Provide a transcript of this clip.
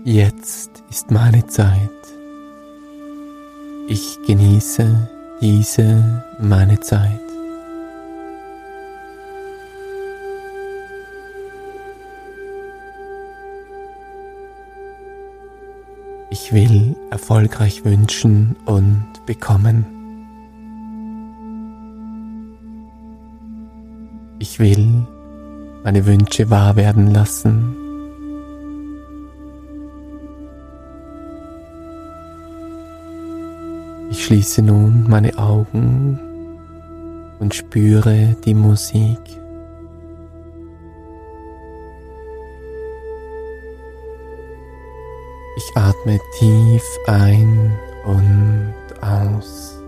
Jetzt ist meine Zeit. Ich genieße diese meine Zeit. Ich will erfolgreich wünschen und bekommen. Ich will meine Wünsche wahr werden lassen. Ich schließe nun meine Augen und spüre die Musik. Ich atme tief ein und aus.